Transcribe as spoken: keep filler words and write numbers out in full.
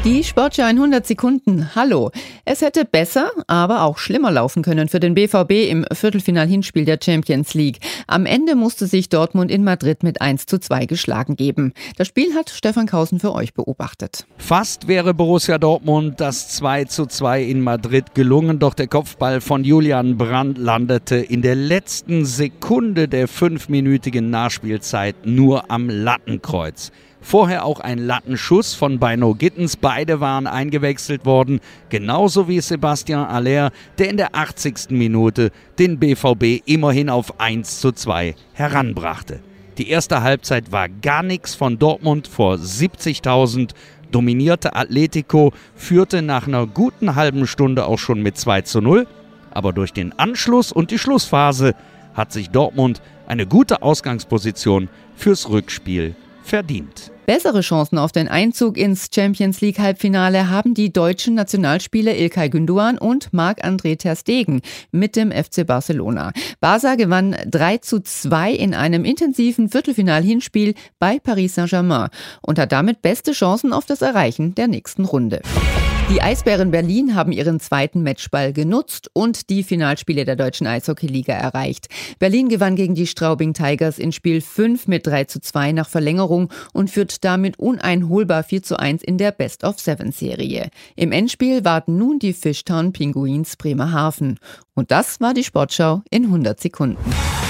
Die Sportschau in hundert Sekunden. Hallo. Es hätte besser, aber auch schlimmer laufen können für den B V B im Viertelfinal-Hinspiel der Champions League. Am Ende musste sich Dortmund in Madrid mit eins zu zwei geschlagen geben. Das Spiel hat Stefan Kausen für euch beobachtet. Fast wäre Borussia Dortmund das zwei zu zwei in Madrid gelungen, doch der Kopfball von Julian Brandt landete in der letzten Sekunde der fünfminütigen Nachspielzeit nur am Lattenkreuz. Vorher auch ein Lattenschuss von Beino Gittens. Beide waren eingewechselt worden, genauso wie Sebastian Haller, der in der achtzigsten Minute den B V B immerhin auf eins zu zwei heranbrachte. Die erste Halbzeit war gar nichts von Dortmund vor siebzigtausend. Dominierte Atletico, führte nach einer guten halben Stunde auch schon mit zwei zu null. Aber durch den Anschluss und die Schlussphase hat sich Dortmund eine gute Ausgangsposition fürs Rückspiel verdient. Bessere Chancen auf den Einzug ins Champions-League-Halbfinale haben die deutschen Nationalspieler Ilkay Gündoğan und Marc-André ter Stegen mit dem F C Barcelona. Barca gewann drei zu zwei in einem intensiven Viertelfinal-Hinspiel bei Paris Saint-Germain und hat damit beste Chancen auf das Erreichen der nächsten Runde. Die Eisbären Berlin haben ihren zweiten Matchball genutzt und die Finalspiele der deutschen Eishockeyliga erreicht. Berlin gewann gegen die Straubing Tigers in Spiel fünf mit drei zu zwei nach Verlängerung und führt damit uneinholbar vier zu eins in der Best-of-Seven-Serie. Im Endspiel warten nun die Fishtown Pinguins Bremerhaven. Und das war die Sportschau in hundert Sekunden.